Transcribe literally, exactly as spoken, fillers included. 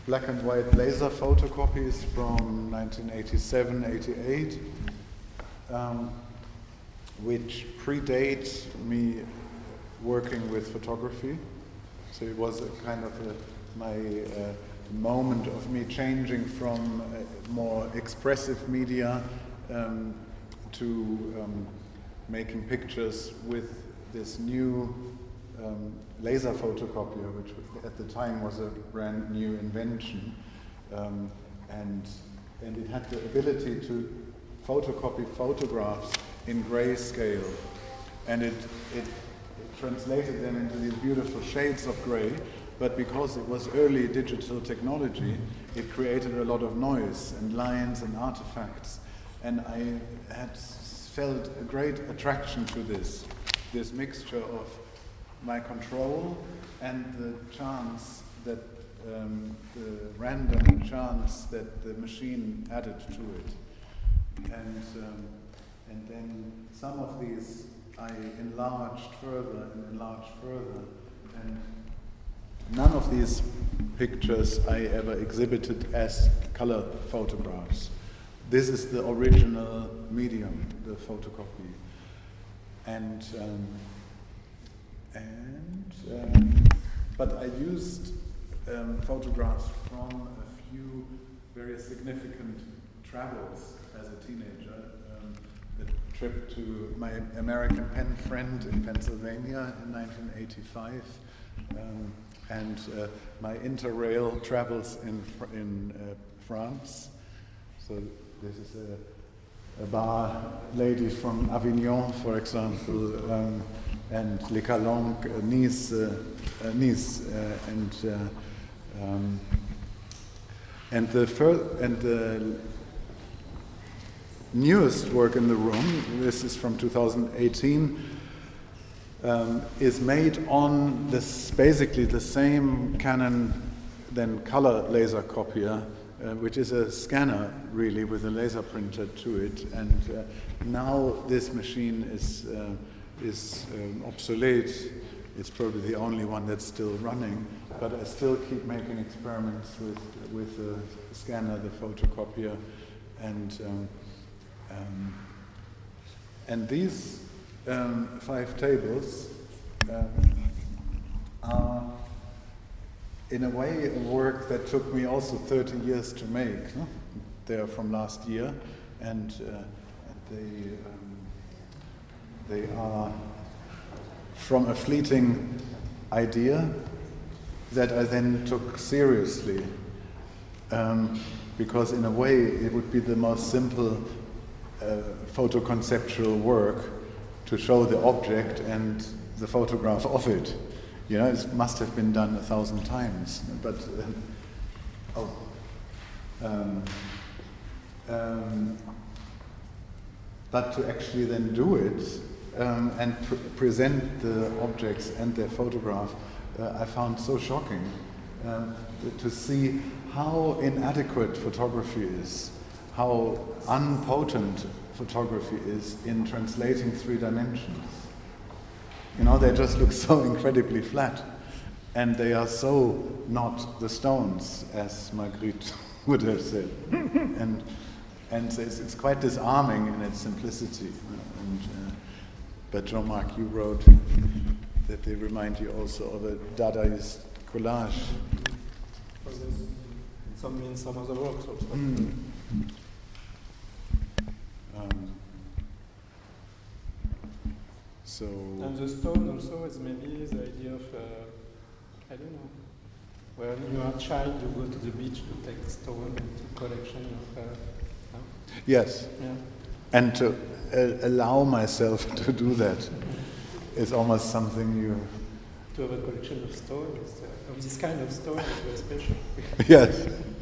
black and white laser photocopies from nineteen eighty-seven eighty-eight, um, which predates me working with photography. So it was a kind of a, my uh, moment of me changing from uh, more expressive media um, to um, making pictures with this new um, laser photocopier, which at the time was a brand new invention, um, and and it had the ability to photocopy photographs in grayscale, and it, it it translated them into these beautiful shades of gray. But because it was early digital technology, it created a lot of noise and lines and artifacts, and I had felt a great attraction to this, this mixture of my control and the chance that, um, the random chance that the machine added to it. And, um, and then some of these I enlarged further and enlarged further, and none of these pictures I ever exhibited as color photographs. This is the original medium, the photocopy. And um, and um, but I used um, photographs from a few very significant travels as a teenager. Um, a trip to my American pen friend in Pennsylvania in nineteen eighty-five, um, and uh, my interrail travels in fr- in uh, France. So this is a, a bar lady from Avignon, for example, um, and Les Calanques, uh, Nice, uh, uh, Nice, uh, and uh, um, and the fir- and the newest work in the room. This is from two thousand eighteen. Um, is made on this basically the same Canon then color laser copier, uh, which is a scanner really with a laser printer to it, and uh, now this machine is uh, is um, obsolete. It's probably the only one that's still running, but I still keep making experiments with with the scanner, the photocopier, and um, um, and these um, five tables um, are in a way a work that took me also thirty years to make. No? They are from last year, and, uh, and they um, they are from a fleeting idea that I then took seriously, um, because in a way it would be the most simple uh, photoconceptual work to show the object and the photograph of it. You know, it must have been done a thousand times, but uh, oh, um, um, but to actually then do it um, and pr- present the objects and their photograph, uh, I found so shocking um, to see how inadequate photography is, how unpotent photography is in translating three dimensions. You know, they just look so incredibly flat, and they are so not the stones, as Magritte would have said. and and it's, it's quite disarming in its simplicity. And, uh, but Jean-Marc, you wrote that they remind you also of a Dadaist collage. Some in some other works also. Mm. Um, so. And the stone also is maybe the idea of, uh, I don't know, when you are a child, you go to the beach to take stone and to collection of. Uh, no? Yes. Yeah. And to uh, allow myself to do that is almost something you. To have a collection of stones, uh, of this kind of stone is very special. Yes.